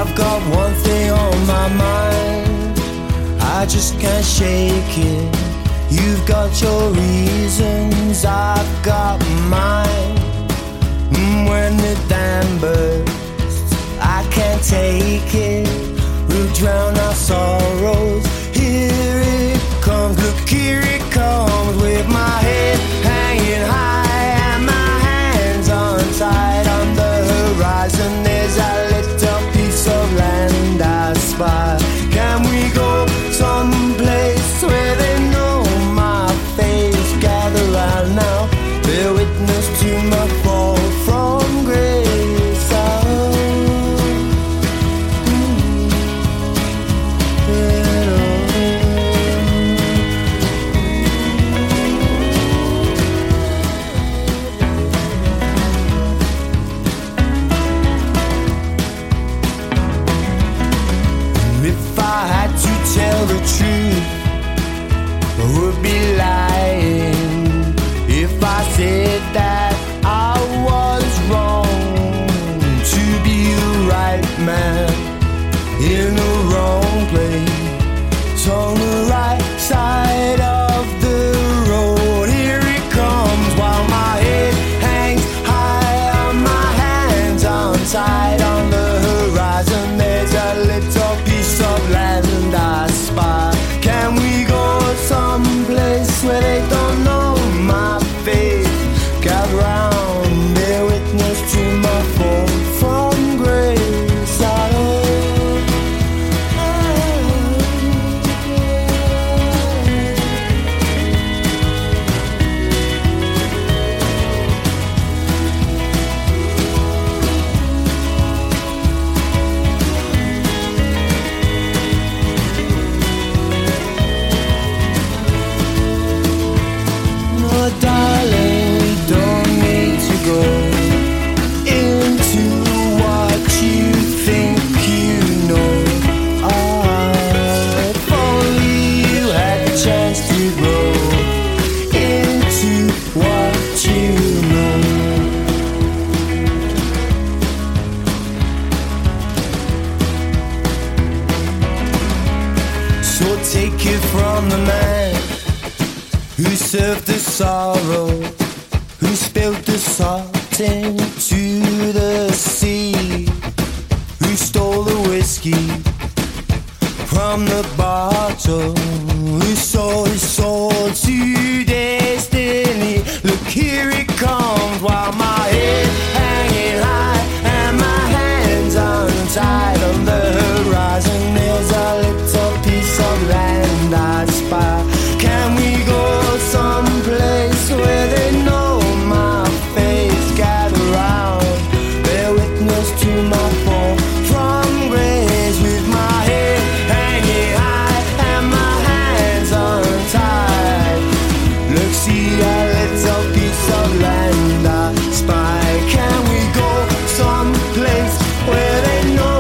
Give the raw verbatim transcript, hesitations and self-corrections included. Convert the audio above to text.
I've got one thing on my mind, I just can't shake it. You've got your reasons, I've got mine. Mm, when the dam bursts, I can't take it. We'll drown our sorrows. Here it comes, look, here it comes. With my head hanging high and my hands untied. On the horizon there's a little piece of land I spy. Can we go someplace where they know my face? Gather round now, bear witness to my fall from grace. Oh, mm, yeah, oh. If I had to tell the truth, I would be lying if I said that I was wrong to be the right man in the wrong place on the right side of the road. Here it comes while my head hangs high and my hands untied. On the horizon there's a little piece of land I spy. Can we go someplace where they don't know my face? Gather round, bear witness to my fall from grace. I no, darling, we don't need to go into what you think you know. Ah, if only you had the chance to grow into what you know. So take it from the man who served the sorrow, who spilled the salt into the sea, who stole the whiskey from the bottle, who sold his soul to destiny. Look, here it comes while my head hanging high and my hands untied. On the horizon there's a little piece of land I spy. Can we go someplace where they know my face? Gather round, bear witness to my fall from grace. With my head hanging high and my hands untied. Look, see a little piece of land I spy. Can we go someplace where they know